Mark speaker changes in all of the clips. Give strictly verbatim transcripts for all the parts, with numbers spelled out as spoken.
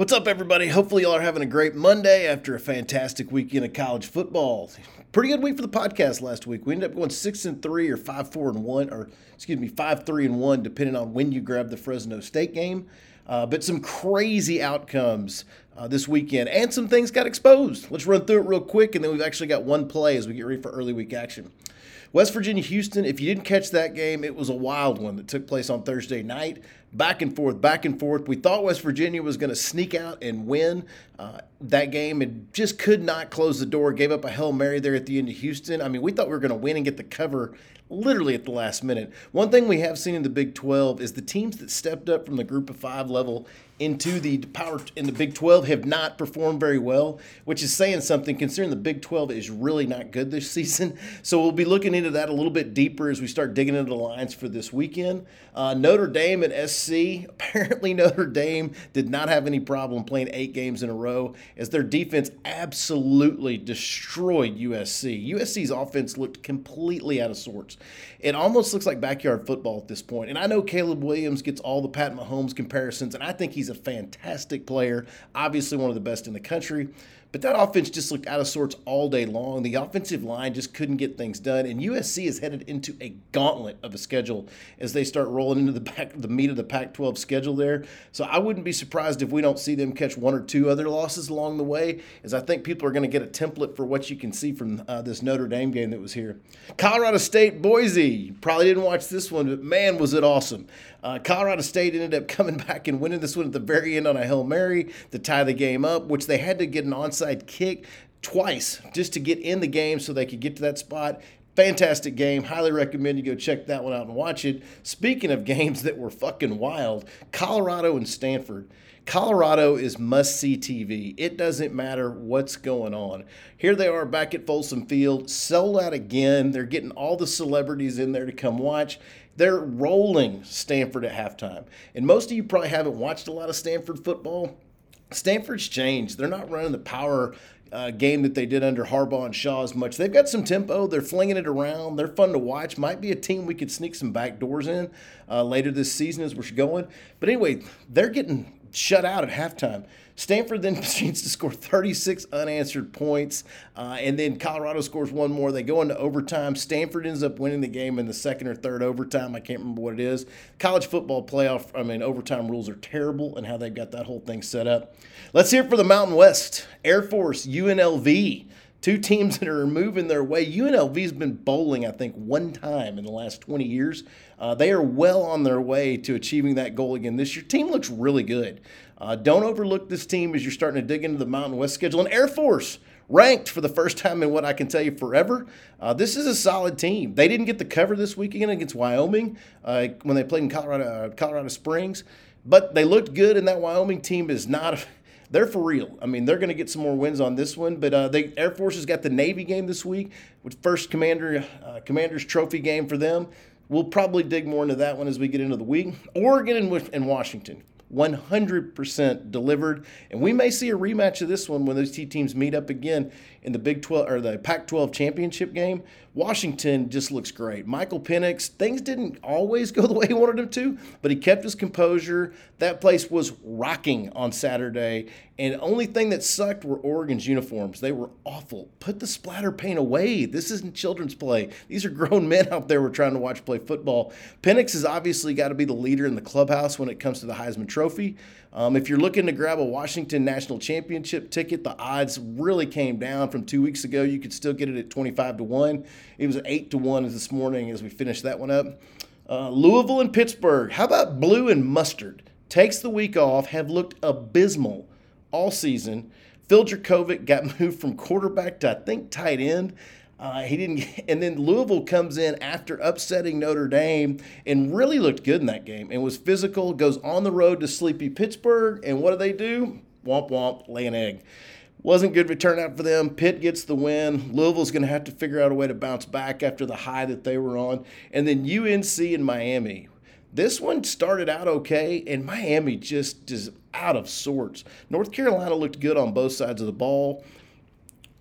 Speaker 1: What's up, everybody? Hopefully, y'all are having a great Monday after a fantastic weekend of college football. Pretty good week for the podcast last week. We ended up going six and three, or five four and one, or excuse me, five three and one, depending on when you grab the Fresno State game. Uh, but some crazy outcomes uh, this weekend, and some things got exposed. Let's run through it real quick, and then we've actually got one play as we get ready for early week action. West Virginia, Houston, if you didn't catch that game, it was a wild one that took place on Thursday night. Back and forth, back and forth. We thought West Virginia was going to sneak out and win uh, that game and just could not close the door. Gave up a Hail Mary there at the end of Houston. I mean, we thought we were going to win and get the cover literally at the last minute. One thing we have seen in the Big twelve is the teams that stepped up from the Group of Five level into the power in the Big twelve have not performed very well, which is saying something considering the Big twelve is really not good this season. So we'll be looking into that a little bit deeper as we start digging into the lines for this weekend. Uh, Notre Dame and S C. Apparently Notre Dame did not have any problem playing eight games in a row as their defense absolutely destroyed U S C. U S C's offense looked completely out of sorts. It almost looks like backyard football at this point. And I know Caleb Williams gets all the Pat Mahomes comparisons, and I think he's a fantastic player, obviously one of the best in the country. But that offense just looked out of sorts all day long. The offensive line just couldn't get things done, and U S C is headed into a gauntlet of a schedule as they start rolling into the back, the meat of the Pac twelve schedule there. So I wouldn't be surprised if we don't see them catch one or two other losses along the way, as I think people are going to get a template for what you can see from uh, this Notre Dame game that was here. Colorado State, Boise. You probably didn't watch this one, but man, was it awesome. Uh, Colorado State ended up coming back and winning this one at the very end on a Hail Mary to tie the game up, which they had to get an onside kick twice just to get in the game so they could get to that spot. Fantastic game. Highly recommend you go check that one out and watch it. Speaking of games that were fucking wild, Colorado and Stanford. Colorado is must-see T V. It doesn't matter what's going on. Here they are back at Folsom Field, sold out again. They're getting all the celebrities in there to come watch. They're rolling Stanford at halftime. And most of you probably haven't watched a lot of Stanford football. Stanford's changed. They're not running the power uh, game that they did under Harbaugh and Shaw as much. They've got some tempo. They're flinging it around. They're fun to watch. Might be a team we could sneak some back doors in uh, later this season as we're going. But anyway, they're getting shut out at halftime. Stanford then proceeds to score thirty-six unanswered points, uh, and then Colorado scores one more. They go into overtime. Stanford ends up winning the game in the second or third overtime. I can't remember what it is. College football playoff, I mean, overtime rules are terrible and how they've got that whole thing set up. Let's hear it for the Mountain West. Air Force, U N L V. Two teams that are moving their way. U N L V's been bowling, I think, one time in the last twenty years. Uh, they are well on their way to achieving that goal again this year. Team looks really good. Uh, don't overlook this team as you're starting to dig into the Mountain West schedule. And Air Force, ranked for the first time in what I can tell you forever. Uh, this is a solid team. They didn't get the cover this weekend against Wyoming uh, when they played in Colorado, uh, Colorado Springs, but they looked good, and that Wyoming team is not – they're for real. I mean, they're going to get some more wins on this one, but uh, they Air Force has got the Navy game this week, with first commander uh, commander's trophy game for them. We'll probably dig more into that one as we get into the week. Oregon and, and Washington. one hundred percent delivered, and we may see a rematch of this one when those two teams meet up again in the Big twelve or the Pac twelve championship game. Washington just looks great. Michael Penix, things didn't always go the way he wanted them to, but he kept his composure. That place was rocking on Saturday, and the only thing that sucked were Oregon's uniforms. They were awful. Put the splatter paint away. This isn't children's play. These are grown men out there we're trying to watch play football. Penix has obviously got to be the leader in the clubhouse when it comes to the Heisman Trophy. Um, if you're looking to grab a Washington National Championship ticket, the odds really came down from two weeks ago. You could still get it at twenty-five to one. It was eight to one this morning as we finished that one up. Uh, Louisville and Pittsburgh. How about Blue and Mustard? Takes the week off, have looked abysmal all season. Phil Dracovic got moved from quarterback to, I think, tight end. Uh, he didn't, and then Louisville comes in after upsetting Notre Dame and really looked good in that game and was physical, goes on the road to sleepy Pittsburgh, and what do they do? Womp womp, lay an egg. Wasn't good return out for them. Pitt gets the win. Louisville's going to have to figure out a way to bounce back after the high that they were on. And then U N C and Miami. This one started out okay, and Miami just is out of sorts. North Carolina looked good on both sides of the ball.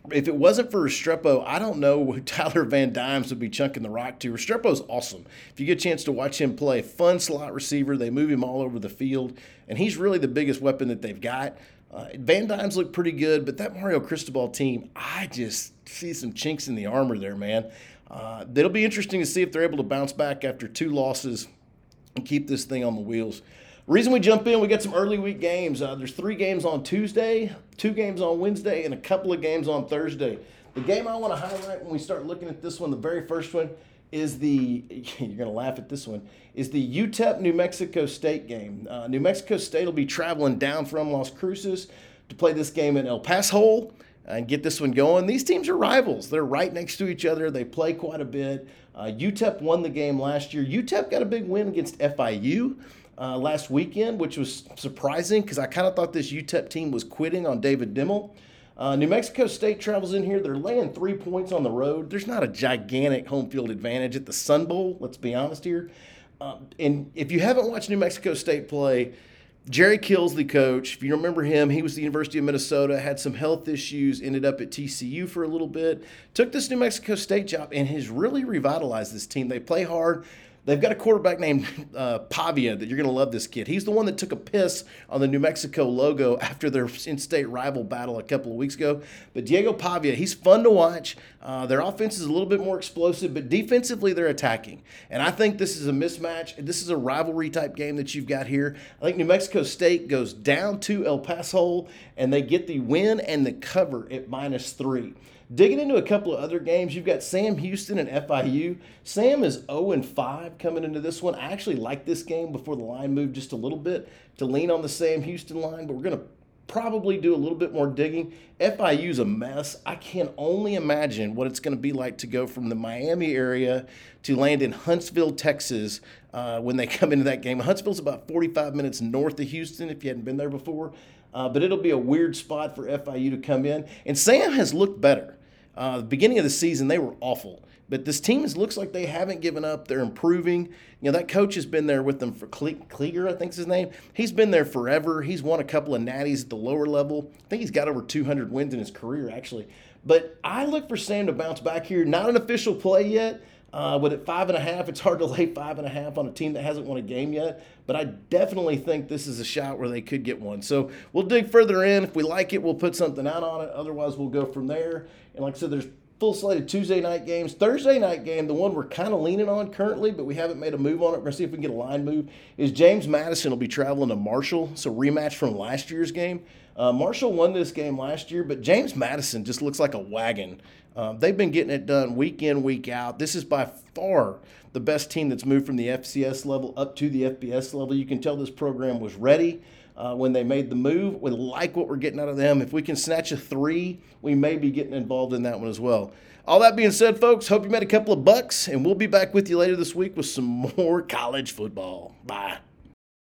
Speaker 1: if it wasn't for Restrepo, I don't know who Tyler Van Dimes would be chunking the rock to. Restrepo's awesome. If you get a chance to watch him play, fun slot receiver. They move him all over the field, and he's really the biggest weapon that they've got. Uh, Van Dimes look pretty good, but that Mario Cristobal team, I just see some chinks in the armor there, man. Uh, it'll be interesting to see if they're able to bounce back after two losses and keep this thing on the wheels. Reason we jump in, we got some early week games. Uh, there's three games on Tuesday, two games on Wednesday, and a couple of games on Thursday. The game I want to highlight when we start looking at this one, the very first one, is the, you're going to laugh at this one, is the U T E P New Mexico State game. Uh, New Mexico State will be traveling down from Las Cruces to play this game in El Paso and get this one going. These teams are rivals. They're right next to each other. They play quite a bit. Uh, U T E P won the game last year. U T E P got a big win against F I U. Uh, last weekend, which was surprising because I kind of thought this U T E P team was quitting on David Dimmel. Uh, New Mexico State travels in here. They're laying three points on the road. There's not a gigantic home field advantage at the Sun Bowl, let's be honest here. Uh, and if you haven't watched New Mexico State play, Jerry Kill's the coach. If you remember him, he was the University of Minnesota, had some health issues, ended up at T C U for a little bit, took this New Mexico State job, and has really revitalized this team. They play hard. They've got a quarterback named uh, Pavia that you're going to love this kid. He's the one that took a piss on the New Mexico logo after their in-state rival battle a couple of weeks ago. But Diego Pavia, he's fun to watch. Uh, their offense is a little bit more explosive, but defensively they're attacking. And I think this is a mismatch. This is a rivalry type game that you've got here. I think New Mexico State goes down to El Paso, and they get the win and the cover at minus three. Digging into a couple of other games, you've got Sam Houston and F I U. Sam is oh and five coming into this one. I actually like this game before the line moved just a little bit to lean on the Sam Houston line, but we're going to probably do a little bit more digging. F I U's a mess. I can only imagine what it's going to be like to go from the Miami area to land in Huntsville, Texas uh, when they come into that game. Huntsville's about forty-five minutes north of Houston if you hadn't been there before, uh, but it'll be a weird spot for F I U to come in. And Sam has looked better. Uh, the beginning of the season, they were awful. But this team is, looks like they haven't given up. They're improving. You know, that coach has been there with them for Klieger, I think's his name. He's been there forever. He's won a couple of natties at the lower level. I think he's got over two hundred wins in his career, actually. But I look for Sam to bounce back here. Not an official play yet. Uh, but at five and a half, it's hard to lay five and a half on a team that hasn't won a game yet. But I definitely think this is a shot where they could get one. So we'll dig further in. If we like it, we'll put something out on it. Otherwise, we'll go from there. And like I said, there's full slate of Tuesday night games. Thursday night game, the one we're kind of leaning on currently, but we haven't made a move on it. We're going to see if we can get a line move, is James Madison will be traveling to Marshall. So rematch from last year's game. Uh, Marshall won this game last year, but James Madison just looks like a wagon. Um, they've been getting it done week in, week out. This is by far the best team that's moved from the F C S level up to the F B S level. You can tell this program was ready uh, when they made the move. We like what we're getting out of them. If we can snatch a three, we may be getting involved in that one as well. All that being said, folks, hope you made a couple of bucks, and we'll be back with you later this week with some more college football. Bye.